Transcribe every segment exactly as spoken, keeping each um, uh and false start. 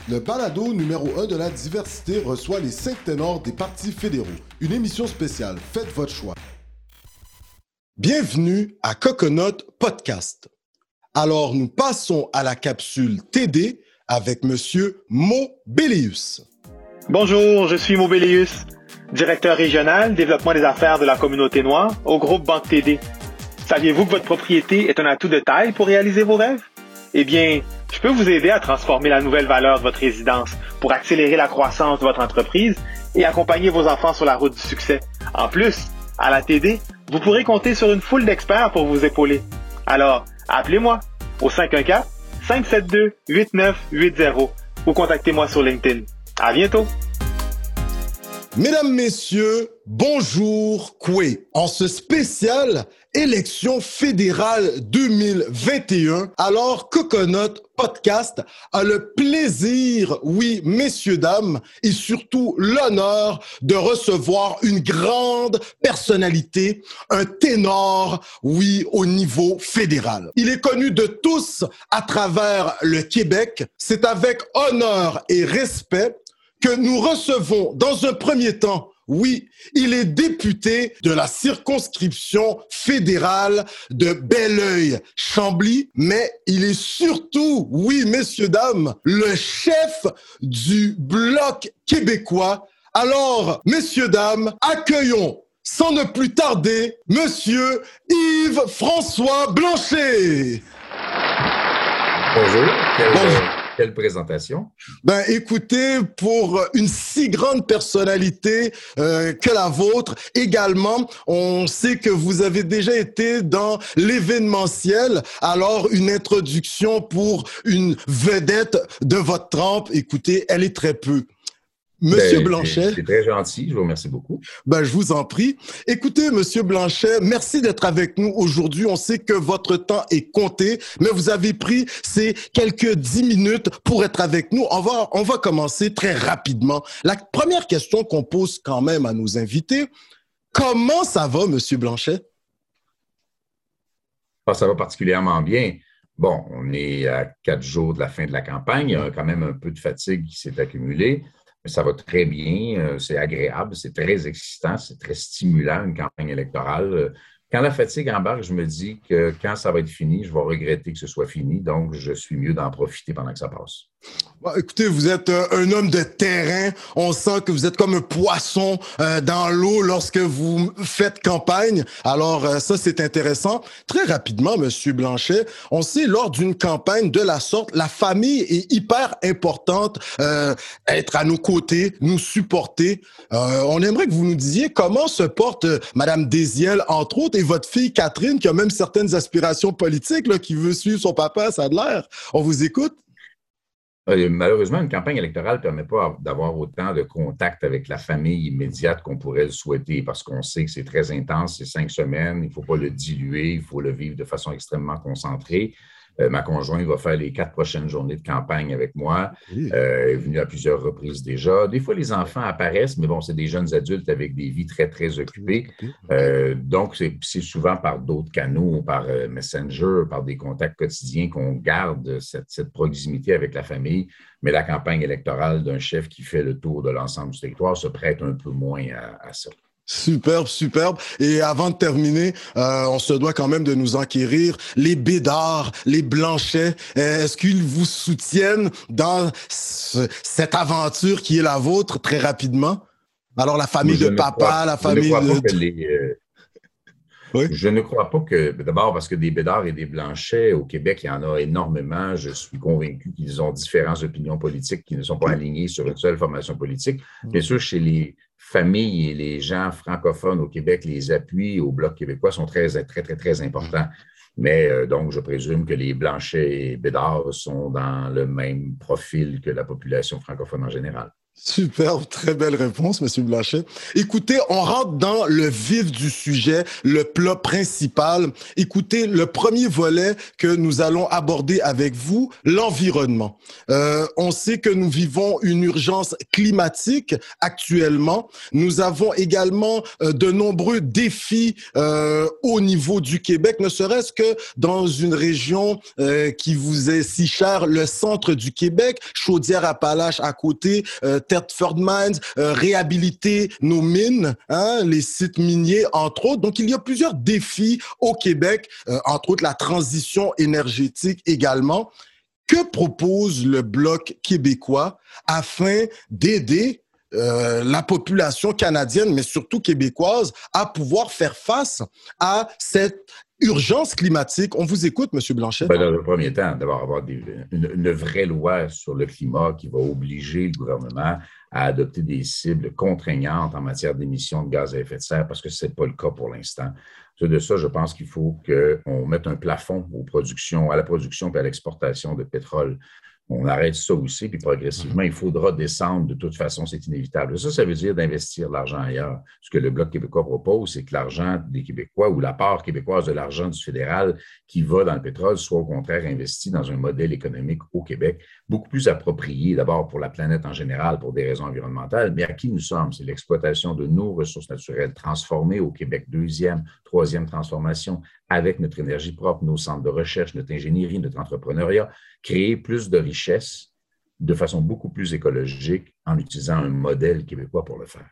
Le balado numéro un de la diversité reçoit les cinq ténors des partis fédéraux. Une émission spéciale. Faites votre choix. Bienvenue à Coconut Podcast. Alors, nous passons à la capsule T D avec Monsieur Mo Bellius. Bonjour, je suis Mo Bellius, directeur régional développement des affaires de la communauté noire au groupe Banque T D. Saviez-vous que votre propriété est un atout de taille pour réaliser vos rêves? Eh bien, je peux vous aider à transformer la nouvelle valeur de votre résidence pour accélérer la croissance de votre entreprise et accompagner vos enfants sur la route du succès. En plus, à la T D, vous pourrez compter sur une foule d'experts pour vous épauler. Alors, appelez-moi au cinq un quatre, cinq sept deux, huit neuf huit zéro ou contactez-moi sur LinkedIn. À bientôt! Mesdames, Messieurs, bonjour, Koué. En ce spécial élection fédérale deux mille vingt et un, alors Coconut Podcast a le plaisir, oui, messieurs, dames, et surtout l'honneur de recevoir une grande personnalité, un ténor, oui, au niveau fédéral. Il est connu de tous à travers le Québec. C'est avec honneur et respect que nous recevons dans un premier temps, oui, il est député de la circonscription fédérale de Belleuil-Chambly, mais il est surtout, oui, messieurs, dames, le chef du Bloc québécois. Alors, messieurs, dames, accueillons, sans ne plus tarder, Monsieur Yves-François Blanchet. Bonjour. Quelle, Bonjour. Quelle présentation? Ben, écoutez, pour une si grande personnalité euh, que la vôtre, également, on sait que vous avez déjà été dans l'événementiel. Alors, une introduction pour une vedette de votre trempe, écoutez, elle est très peu. Monsieur ben, Blanchet. C'est très gentil, je vous remercie beaucoup. Ben, je vous en prie. Écoutez, Monsieur Blanchet, merci d'être avec nous aujourd'hui. On sait que votre temps est compté, mais vous avez pris ces quelques dix minutes pour être avec nous. On va, on va commencer très rapidement. La première question qu'on pose quand même à nos invités, comment ça va, Monsieur Blanchet? Ah, ça va particulièrement bien. Bon, on est à quatre jours de la fin de la campagne. Il y a quand même un peu de fatigue qui s'est accumulée. Mais ça va très bien, c'est agréable, c'est très excitant, c'est très stimulant, une campagne électorale. Quand la fatigue embarque, je me dis que quand ça va être fini, je vais regretter que ce soit fini, donc je suis mieux d'en profiter pendant que ça passe. Bon, écoutez, vous êtes euh, un homme de terrain. On sent que vous êtes comme un poisson euh, dans l'eau lorsque vous faites campagne. Alors, euh, ça, c'est intéressant. Très rapidement, Monsieur Blanchet, on sait, lors d'une campagne de la sorte, la famille est hyper importante, euh, être à nos côtés, nous supporter. Euh, on aimerait que vous nous disiez comment se porte euh, Madame Désiel, entre autres, et votre fille Catherine, qui a même certaines aspirations politiques, là, qui veut suivre son papa, ça a de l'air. On vous écoute? Malheureusement, une campagne électorale ne permet pas d'avoir autant de contact avec la famille immédiate qu'on pourrait le souhaiter parce qu'on sait que c'est très intense, c'est cinq semaines, il ne faut pas le diluer, il faut le vivre de façon extrêmement concentrée. Euh, ma conjointe va faire les quatre prochaines journées de campagne avec moi. Oui. Euh, elle est venue à plusieurs reprises déjà. Des fois, les enfants apparaissent, mais bon, c'est des jeunes adultes avec des vies très, très occupées. Euh, donc, c'est, c'est souvent par d'autres canaux, par euh, Messenger, par des contacts quotidiens qu'on garde cette, cette proximité avec la famille. Mais la campagne électorale d'un chef qui fait le tour de l'ensemble du territoire se prête un peu moins à, à ça. Superbe, superbe. Et avant de terminer, euh, on se doit quand même de nous enquérir. Les Bédards, les Blanchets, est-ce qu'ils vous soutiennent dans ce, cette aventure qui est la vôtre très rapidement? Alors, la famille je de papa, crois, la famille je ne crois de... pas que les, euh, oui? Je ne crois pas que, d'abord parce que des Bédards et des Blanchets, au Québec, il y en a énormément. Je suis convaincu qu'ils ont différentes opinions politiques qui ne sont pas alignées sur une seule formation politique. Bien sûr, chez les familles et les gens francophones au Québec, les appuis au Bloc québécois sont très, très, très, très importants. Mais euh, donc, je présume que les Blanchets et Bédards sont dans le même profil que la population francophone en général. Super, très belle réponse, Monsieur Blanchet. Écoutez, on rentre dans le vif du sujet, le plat principal. Écoutez, le premier volet que nous allons aborder avec vous, l'environnement. Euh, on sait que nous vivons une urgence climatique actuellement. Nous avons également euh, de nombreux défis euh, au niveau du Québec, ne serait-ce que dans une région euh, qui vous est si chère, le centre du Québec, Chaudière-Appalaches à côté, euh, Thetford Mines, euh, réhabiliter nos mines, hein, les sites miniers, entre autres. Donc, il y a plusieurs défis au Québec, euh, entre autres la transition énergétique également. Que propose le Bloc québécois afin d'aider euh, la population canadienne, mais surtout québécoise, à pouvoir faire face à cette urgence climatique? On vous écoute, M. Blanchet. Ben, dans le premier temps, d'abord avoir des, une, une vraie loi sur le climat qui va obliger le gouvernement à adopter des cibles contraignantes en matière d'émissions de gaz à effet de serre, parce que ce n'est pas le cas pour l'instant. De ça, je pense qu'il faut qu'on mette un plafond aux productions, à la production et à l'exportation de pétrole. On arrête ça aussi, puis progressivement, il faudra descendre. De toute façon, c'est inévitable. Ça, ça veut dire d'investir l'argent ailleurs. Ce que le Bloc québécois propose, c'est que l'argent des Québécois ou la part québécoise de l'argent du fédéral qui va dans le pétrole soit au contraire investi dans un modèle économique au Québec beaucoup plus approprié, d'abord pour la planète en général, pour des raisons environnementales, mais à qui nous sommes? C'est l'exploitation de nos ressources naturelles transformées au Québec, deuxième, troisième transformation, avec notre énergie propre, nos centres de recherche, notre ingénierie, notre entrepreneuriat, créer plus de richesses de façon beaucoup plus écologique en utilisant un modèle québécois pour le faire.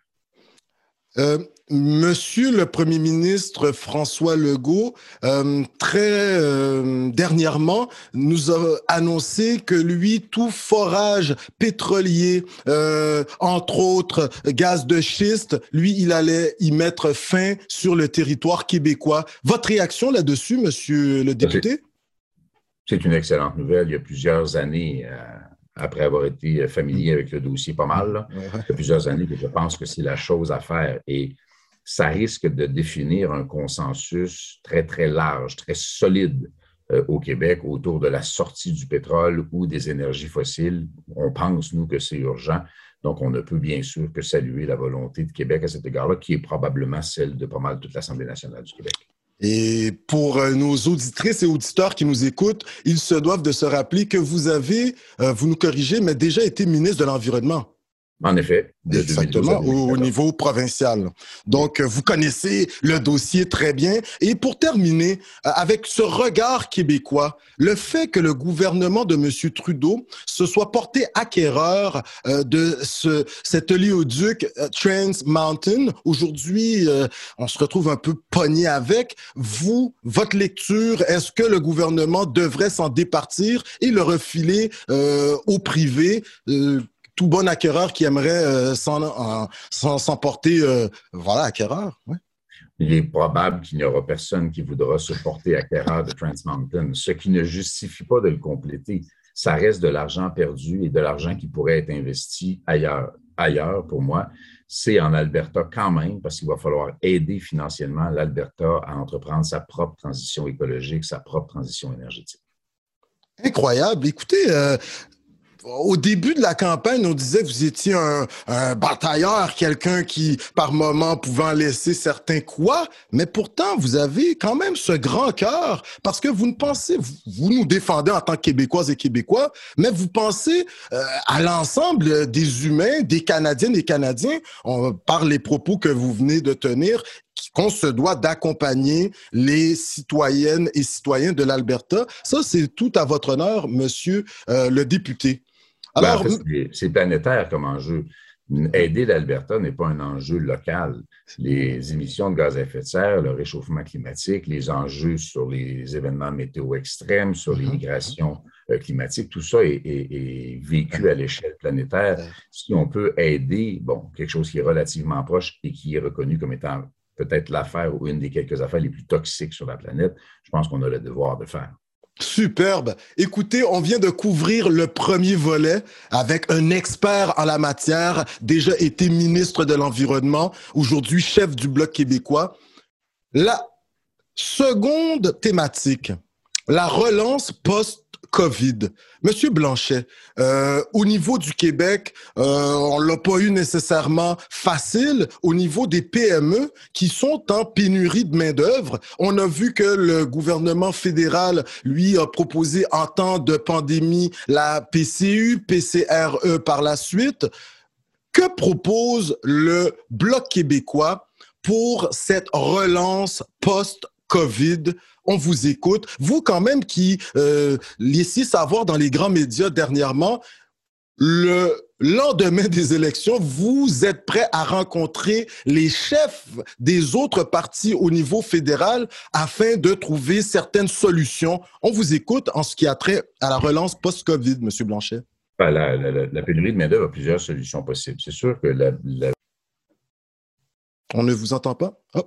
Euh, Monsieur le Premier ministre François Legault, euh, très euh, dernièrement, nous a annoncé que lui, tout forage pétrolier, euh, entre autres gaz de schiste, lui, il allait y mettre fin sur le territoire québécois. Votre réaction là-dessus, monsieur le député? C'est une excellente nouvelle. Il y a plusieurs années, euh, après avoir été familier avec le dossier pas mal, là, il y a plusieurs années que je pense que c'est la chose à faire. Et ça risque de définir un consensus très, très large, très solide euh, au Québec autour de la sortie du pétrole ou des énergies fossiles. On pense, nous, que c'est urgent. Donc, on ne peut bien sûr que saluer la volonté de Québec à cet égard-là, qui est probablement celle de pas mal toute l'Assemblée nationale du Québec. Et pour nos auditrices et auditeurs qui nous écoutent, ils se doivent de se rappeler que vous avez, euh, vous nous corrigez, mais déjà été ministre de l'Environnement. En effet. De Exactement, au, au niveau provincial. Donc, vous connaissez le dossier très bien. Et pour terminer, avec ce regard québécois, le fait que le gouvernement de M. Trudeau se soit porté acquéreur euh, de ce, cet oléoduc euh, Trans Mountain, aujourd'hui, euh, on se retrouve un peu pogné avec. Vous, votre lecture, est-ce que le gouvernement devrait s'en départir et le refiler euh, au privé euh, tout bon acquéreur qui aimerait euh, s'en, s'en, s'en porter, euh, voilà, acquéreur. Ouais. Il est probable qu'il n'y aura personne qui voudra se porter acquéreur de Trans Mountain, ce qui ne justifie pas de le compléter. Ça reste de l'argent perdu et de l'argent qui pourrait être investi ailleurs. Ailleurs, pour moi, c'est en Alberta quand même, parce qu'il va falloir aider financièrement l'Alberta à entreprendre sa propre transition écologique, sa propre transition énergétique. Incroyable. Écoutez, euh, au début de la campagne, on disait que vous étiez un, un batailleur, quelqu'un qui, par moment, pouvait en laisser certains coups, mais pourtant, vous avez quand même ce grand cœur, parce que vous ne pensez, vous, vous nous défendez en tant que Québécoises et Québécois, mais vous pensez euh, à l'ensemble des humains, des Canadiennes et Canadiens, on, par les propos que vous venez de tenir, qu'on se doit d'accompagner les citoyennes et citoyens de l'Alberta. Ça, c'est tout à votre honneur, monsieur euh, le député. Alors, ben, en fait, c'est planétaire comme enjeu. Aider l'Alberta n'est pas un enjeu local. Les émissions de gaz à effet de serre, le réchauffement climatique, les enjeux sur les événements météo extrêmes, sur les migrations climatiques, tout ça est, est, est vécu à l'échelle planétaire. Si on peut aider, bon, quelque chose qui est relativement proche et qui est reconnu comme étant peut-être l'affaire ou une des quelques affaires les plus toxiques sur la planète, je pense qu'on a le devoir de faire. Superbe. Écoutez, on vient de couvrir le premier volet avec un expert en la matière, déjà été ministre de l'Environnement, aujourd'hui chef du Bloc québécois. La seconde thématique, la relance post post-COVID. Monsieur Blanchet, euh, au niveau du Québec, euh, on l'a pas eu nécessairement facile. Au niveau des P M E qui sont en pénurie de main-d'œuvre, on a vu que le gouvernement fédéral, lui, a proposé en temps de pandémie la P C U, P C R E par la suite. Que propose le Bloc québécois pour cette relance post-COVID? On vous écoute. Vous, quand même, qui euh, laissiez savoir dans les grands médias dernièrement, le lendemain des élections, vous êtes prêt à rencontrer les chefs des autres partis au niveau fédéral afin de trouver certaines solutions. On vous écoute en ce qui a trait à la relance post-COVID, M. Blanchet. La, la, la pénurie de main-d'œuvre a plusieurs solutions possibles. C'est sûr que la, la... On ne vous entend pas? Oh.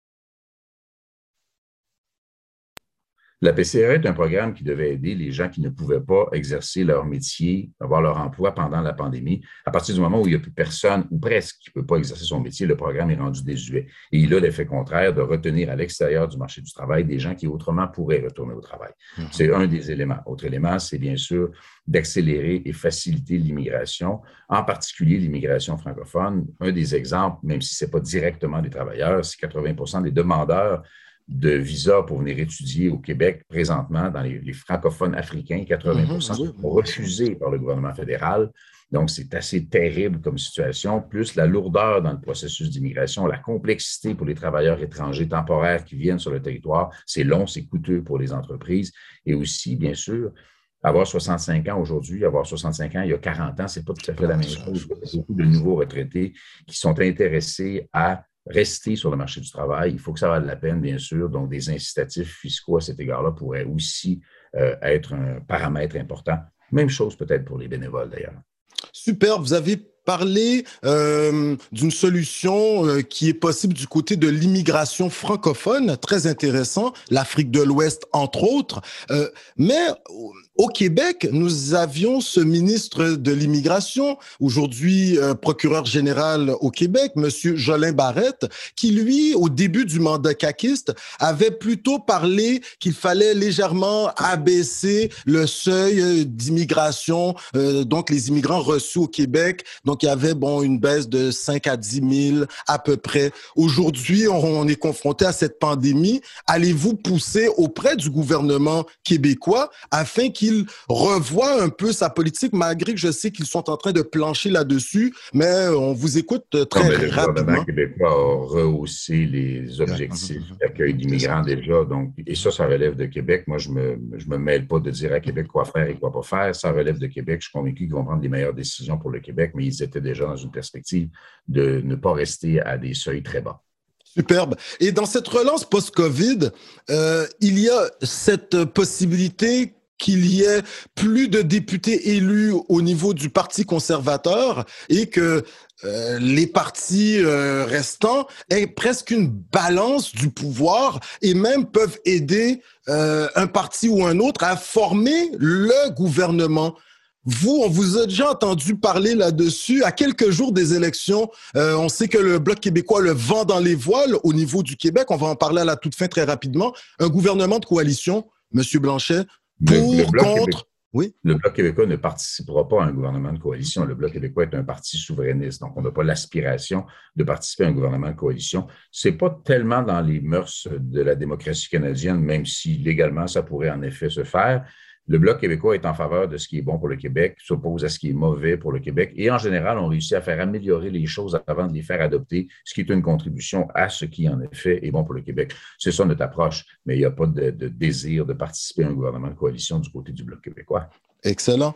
La P C R est un programme qui devait aider les gens qui ne pouvaient pas exercer leur métier, avoir leur emploi pendant la pandémie. À partir du moment où il n'y a plus personne, ou presque, qui ne peut pas exercer son métier, le programme est rendu désuet. Et il a l'effet contraire de retenir à l'extérieur du marché du travail des gens qui autrement pourraient retourner au travail. Mm-hmm. C'est un des éléments. Autre élément, c'est bien sûr d'accélérer et faciliter l'immigration, en particulier l'immigration francophone. Un des exemples, même si ce n'est pas directement des travailleurs, c'est quatre-vingts pour cent des demandeurs de visa pour venir étudier au Québec présentement dans les, les francophones africains, quatre-vingts pour cent sont refusés par le gouvernement fédéral. Donc, c'est assez terrible comme situation, plus la lourdeur dans le processus d'immigration, la complexité pour les travailleurs étrangers temporaires qui viennent sur le territoire. C'est long, c'est coûteux pour les entreprises. Et aussi, bien sûr, avoir soixante-cinq ans aujourd'hui, avoir soixante-cinq ans il y a quarante ans, ce n'est pas tout à fait la même chose. Il y a beaucoup de nouveaux retraités qui sont intéressés à rester sur le marché du travail. Il faut que ça vaille la peine, bien sûr. Donc, des incitatifs fiscaux à cet égard-là pourraient aussi euh, être un paramètre important. Même chose peut-être pour les bénévoles, d'ailleurs. Super. Vous avez parlé euh, d'une solution euh, qui est possible du côté de l'immigration francophone. Très intéressant. L'Afrique de l'Ouest, entre autres. Euh, mais au Québec, nous avions ce ministre de l'immigration, aujourd'hui euh, procureur général au Québec, M. Jolin Barrette, qui, lui, au début du mandat caquiste, avait plutôt parlé qu'il fallait légèrement abaisser le seuil d'immigration, euh, donc les immigrants reçus au Québec. Donc, il y avait bon une baisse de cinq à dix mille à peu près. Aujourd'hui, on, on est confronté à cette pandémie. Allez-vous pousser auprès du gouvernement québécois afin qu'il revoit un peu sa politique, malgré que je sais qu'ils sont en train de plancher là-dessus, mais on vous écoute très non, mais le rapidement. Le gouvernement québécois a rehaussé les objectifs d'accueil d'immigrants déjà, donc, et ça, ça relève de Québec. Moi, je me, je me mêle pas de dire à Québec quoi faire et quoi pas faire. Ça relève de Québec. Je suis convaincu qu'ils vont prendre les meilleures décisions pour le Québec, mais ils étaient déjà dans une perspective de ne pas rester à des seuils très bas. Superbe. Et dans cette relance post-COVID, euh, il y a cette possibilité qu'il y ait plus de députés élus au niveau du Parti conservateur et que euh, les partis euh, restants aient presque une balance du pouvoir et même peuvent aider euh, un parti ou un autre à former le gouvernement. Vous, on vous a déjà entendu parler là-dessus. À quelques jours des élections, euh, on sait que le Bloc québécois le vent dans les voiles au niveau du Québec. On va en parler à la toute fin très rapidement. Un gouvernement de coalition, M. Blanchet, pour, le, le Bloc contre... Québécois, oui? Le Bloc québécois ne participera pas à un gouvernement de coalition. Le Bloc québécois est un parti souverainiste, donc on n'a pas l'aspiration de participer à un gouvernement de coalition. Ce n'est pas tellement dans les mœurs de la démocratie canadienne, même si légalement ça pourrait en effet se faire. Le Bloc québécois est en faveur de ce qui est bon pour le Québec, s'oppose à ce qui est mauvais pour le Québec et en général, on réussit à faire améliorer les choses avant de les faire adopter, ce qui est une contribution à ce qui, en effet, est bon pour le Québec. C'est ça notre approche, mais il n'y a pas de, de désir de participer à un gouvernement de coalition du côté du Bloc québécois. Excellent.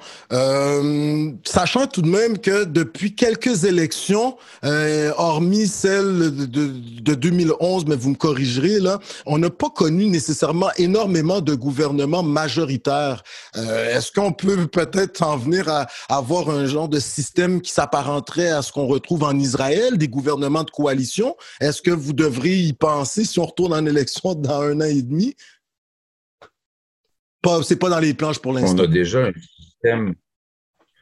Euh, sachant tout de même que depuis quelques élections, euh, hormis celle de, de, de deux mille onze, mais vous me corrigerez là, on n'a pas connu nécessairement énormément de gouvernements majoritaires. Euh, est-ce qu'on peut peut-être en venir à, à avoir un genre de système qui s'apparenterait à ce qu'on retrouve en Israël, des gouvernements de coalition? Est-ce que vous devriez y penser si on retourne en élection dans un an et demi? Pas, c'est pas dans les planches pour l'instant. On a déjà un système,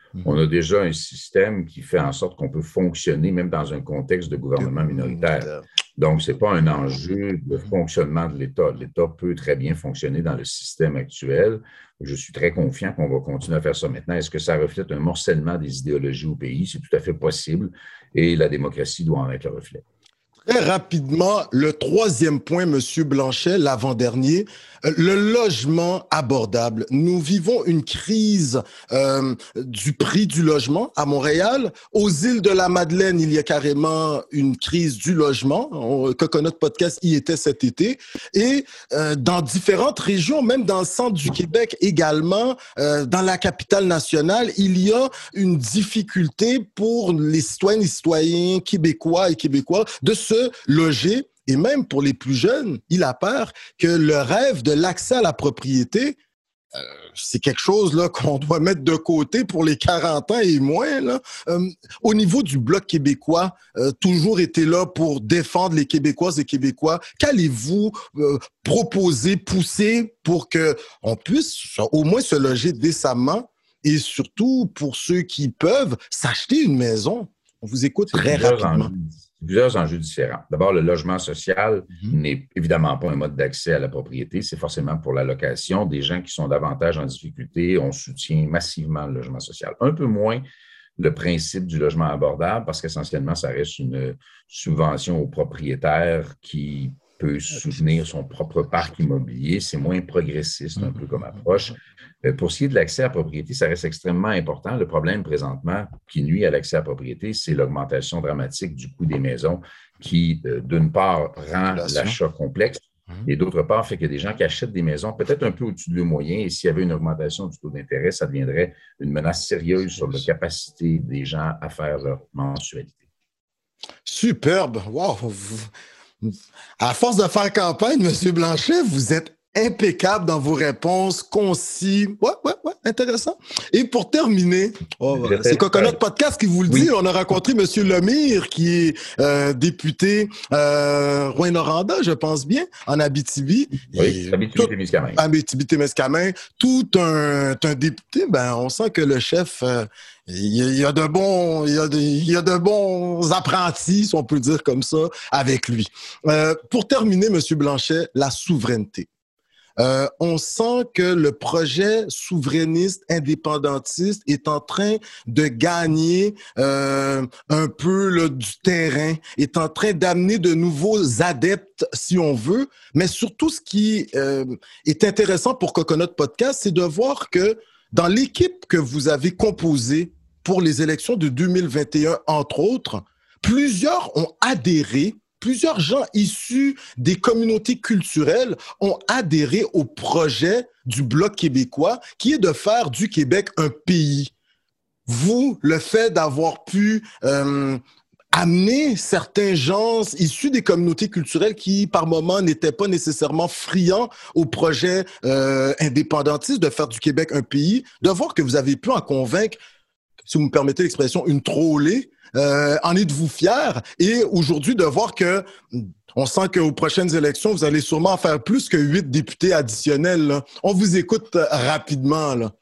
Mmh. On a déjà un système qui fait en sorte qu'on peut fonctionner même dans un contexte de gouvernement minoritaire. Donc, ce n'est pas un enjeu de fonctionnement de l'État. L'État peut très bien fonctionner dans le système actuel. Je suis très confiant qu'on va continuer à faire ça maintenant. Est-ce que ça reflète un morcellement des idéologies au pays? C'est tout à fait possible et la démocratie doit en être le reflet. Très rapidement, le troisième point, M. Blanchet, l'avant-dernier, le logement abordable. Nous vivons une crise euh, du prix du logement à Montréal. Aux îles de la Madeleine, il y a carrément une crise du logement. On, Coconut Podcast y était cet été. Et euh, dans différentes régions, même dans le centre du Québec également, euh, dans la capitale nationale, il y a une difficulté pour les citoyennes et citoyens québécois et québécois de se loger. Et même pour les plus jeunes, il apparaît que le rêve de l'accès à la propriété, euh, c'est quelque chose là qu'on doit mettre de côté pour les quarante ans et moins. Là. Euh, au niveau du Bloc québécois, euh, toujours été là pour défendre les Québécoises et Québécois. Qu'allez-vous euh, proposer, pousser pour qu'on puisse au moins se loger décemment et surtout pour ceux qui peuvent s'acheter une maison? On vous écoute très rapidement. Enjeux. Plusieurs enjeux différents. D'abord, le logement social mm-hmm. n'est évidemment pas un mode d'accès à la propriété, c'est forcément pour la location. Des gens qui sont davantage en difficulté, on soutient massivement le logement social. Un peu moins le principe du logement abordable parce qu'essentiellement, ça reste une subvention aux propriétaires qui peut soutenir son propre parc immobilier. C'est moins progressiste un peu comme approche. Pour ce qui est de l'accès à la propriété, ça reste extrêmement important. Le problème présentement qui nuit à l'accès à la propriété, c'est l'augmentation dramatique du coût des maisons qui, d'une part, rend l'achat complexe et d'autre part, fait qu'il y a des gens qui achètent des maisons peut-être un peu au-dessus de leurs moyens et s'il y avait une augmentation du taux d'intérêt, ça deviendrait une menace sérieuse sur la capacité des gens à faire leur mensualité. Superbe! Wow! À force de faire campagne, M. Blanchet, vous êtes impeccable dans vos réponses, concis. Ouais, ouais, ouais, intéressant. Et pour terminer, oh, c'est Coconut Podcast qui vous le dit. Oui. On a rencontré M. Lemire, qui est euh, député euh, Rouyn-Noranda, je pense bien, en Abitibi. Oui, Abitibi-Témiscamingue. Abitibi-Témiscamingue. Tout un, un député, ben, on sent que le chef... Euh, Il y a de bons, il y a de, il y a de bons apprentis, si on peut dire comme ça, avec lui. Euh, pour terminer, M. Blanchet, la souveraineté. Euh, on sent que le projet souverainiste, indépendantiste est en train de gagner euh, un peu là, du terrain, est en train d'amener de nouveaux adeptes, si on veut. Mais surtout, ce qui euh, est intéressant pour Coconut Podcast, c'est de voir que dans l'équipe que vous avez composée pour les élections de deux mille vingt et un, entre autres, plusieurs ont adhéré, plusieurs gens issus des communautés culturelles ont adhéré au projet du Bloc québécois qui est de faire du Québec un pays. Vous, le fait d'avoir pu euh, amener certains gens issus des communautés culturelles qui, par moments, n'étaient pas nécessairement friands au projet euh, indépendantiste de faire du Québec un pays, de voir que vous avez pu en convaincre, si vous me permettez l'expression, une trollée. Euh, en êtes-vous fier? Et aujourd'hui, de voir que on sent qu'aux prochaines élections, vous allez sûrement faire plus que huit députés additionnels. Là. On vous écoute rapidement, là.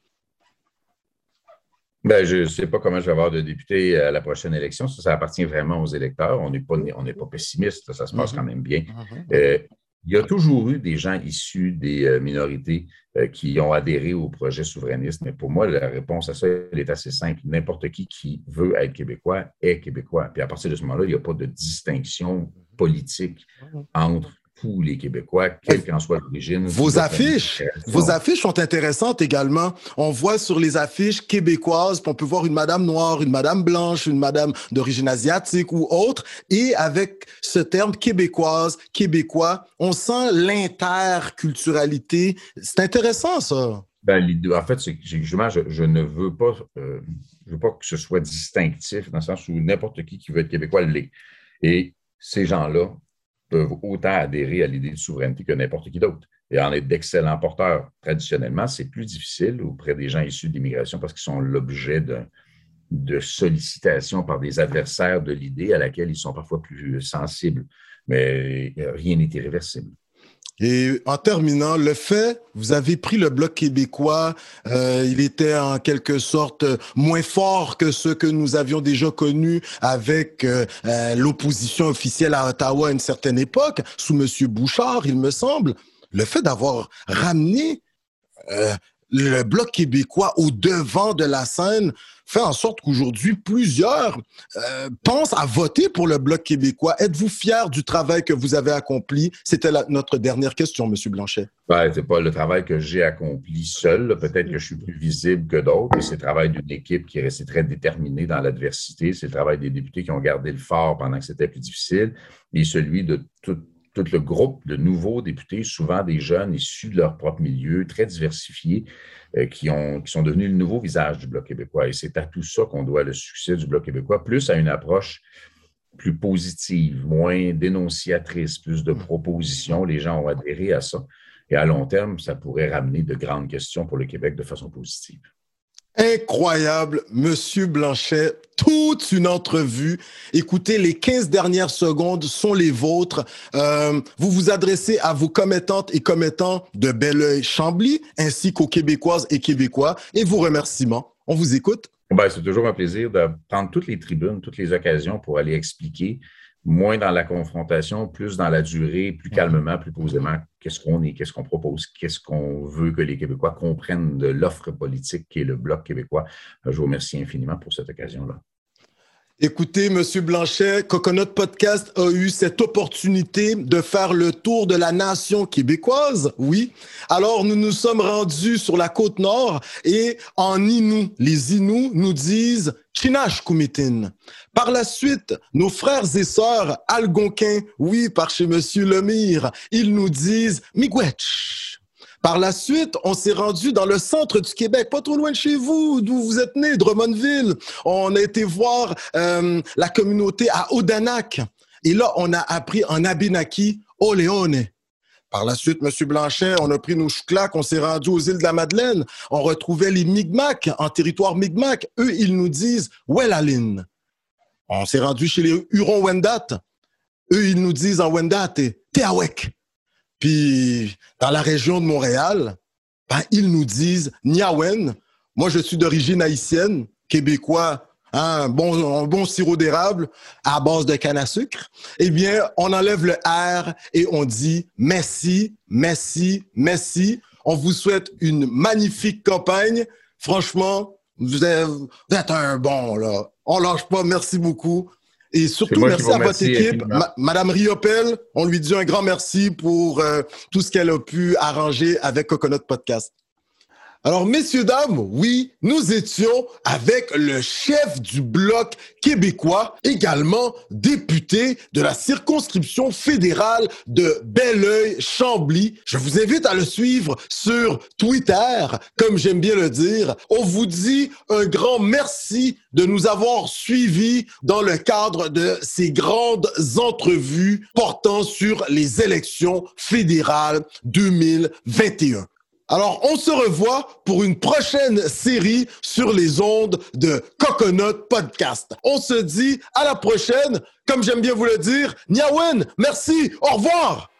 Ben, je ne sais pas comment je vais avoir de députés à la prochaine élection. Ça, ça appartient vraiment aux électeurs. On n'est pas, on n'est pas pessimiste. Ça se passe quand même bien. Euh, il y a toujours eu des gens issus des euh, minorités euh, qui ont adhéré au projet souverainiste. Mais pour moi, la réponse à ça, elle est assez simple. N'importe qui qui veut être québécois est québécois. Puis à partir de ce moment-là, il n'y a pas de distinction politique entre tous les Québécois, quelle qu'en soit l'origine. Vos affiches, vos affiches sont intéressantes également. On voit sur les affiches québécoises, on peut voir une madame noire, une madame blanche, une madame d'origine asiatique ou autre. Et avec ce terme québécoise, québécois, on sent l'interculturalité. C'est intéressant, ça. Ben, en fait, c'est justement, je, je ne veux pas, euh, je veux pas que ce soit distinctif dans le sens où n'importe qui qui veut être québécois l'est. Et ces gens-là peuvent autant adhérer à l'idée de souveraineté que n'importe qui d'autre et en être d'excellents porteurs. Traditionnellement, c'est plus difficile auprès des gens issus d'immigration parce qu'ils sont l'objet de, de sollicitations par des adversaires de l'idée à laquelle ils sont parfois plus sensibles. Mais rien n'est irréversible. Et en terminant, le fait, vous avez pris le Bloc québécois, euh, il était en quelque sorte moins fort que ce que nous avions déjà connu avec euh, euh, l'opposition officielle à Ottawa à une certaine époque, sous M. Bouchard, il me semble. Le fait d'avoir ramené euh, le Bloc québécois au devant de la scène fait en sorte qu'aujourd'hui, plusieurs euh, pensent à voter pour le Bloc québécois. Êtes-vous fier du travail que vous avez accompli? C'était la, notre dernière question, M. Blanchet. Ben, c'est pas le travail que j'ai accompli seul. Peut-être que je suis plus visible que d'autres. C'est le travail d'une équipe qui est restée très déterminée dans l'adversité. C'est le travail des députés qui ont gardé le fort pendant que c'était plus difficile. Et celui de tout tout le groupe de nouveaux députés, souvent des jeunes issus de leur propre milieu, très diversifiés, euh, qui, ont, qui sont devenus le nouveau visage du Bloc québécois. Et c'est à tout ça qu'on doit le succès du Bloc québécois, plus à une approche plus positive, moins dénonciatrice, plus de propositions. Les gens ont adhéré à ça. Et à long terme, ça pourrait ramener de grandes questions pour le Québec de façon positive. Incroyable, Monsieur Blanchet, toute une entrevue. Écoutez, les quinze dernières secondes sont les vôtres. Euh, vous vous adressez à vos commettantes et commettants de Belleuil-Chambly, ainsi qu'aux Québécoises et Québécois, et vos remerciements. On vous écoute. Ben, c'est toujours un plaisir de prendre toutes les tribunes, toutes les occasions pour aller expliquer, moins dans la confrontation, plus dans la durée, plus calmement, plus posément, qu'est-ce qu'on est, qu'est-ce qu'on propose, qu'est-ce qu'on veut que les Québécois comprennent de l'offre politique qui est le Bloc québécois. Je vous remercie infiniment pour cette occasion-là. Écoutez, Monsieur Blanchet, Coconut Podcast a eu cette opportunité de faire le tour de la nation québécoise, oui. Alors, nous nous sommes rendus sur la côte nord et en Innu, les Inuits nous disent « Chinash Kumitin ». Par la suite, nos frères et sœurs algonquins, oui, par chez Monsieur Lemire, ils nous disent « Miigwech ». Par la suite, on s'est rendu dans le centre du Québec, pas trop loin de chez vous, d'où vous êtes né, Drummondville. On a été voir euh, la communauté à Odanak. Et là, on a appris en Abénaki, Oleone. Par la suite, M. Blanchet, on a pris nos chouclacs, on s'est rendu aux îles de la Madeleine. On retrouvait les Mi'kmaq en territoire Mi'kmaq. Eux, ils nous disent Wellalin. On s'est rendu chez les Hurons-Wendat. Eux, ils nous disent en Wendat, Teawek. Puis, dans la région de Montréal, ben, ils nous disent Niawen. Moi, je suis d'origine haïtienne, québécois, hein, un, bon, un bon sirop d'érable à base de canne à sucre. Eh bien, on enlève le R et on dit merci, merci, merci. On vous souhaite une magnifique campagne. Franchement, vous êtes, vous êtes un bon, là. On lâche pas. Merci beaucoup. Et surtout, merci à votre équipe. Ma- Madame Riopel, on lui dit un grand merci pour euh, tout ce qu'elle a pu arranger avec Coconut Podcast. Alors, messieurs, dames, oui, nous étions avec le chef du Bloc québécois, également député de la circonscription fédérale de Belleuil-Chambly. Je vous invite à le suivre sur Twitter, comme j'aime bien le dire. On vous dit un grand merci de nous avoir suivis dans le cadre de ces grandes entrevues portant sur les élections fédérales deux mille vingt et un. Alors, on se revoit pour une prochaine série sur les ondes de Coconut Podcast. On se dit à la prochaine. Comme j'aime bien vous le dire, Niawen, merci, au revoir!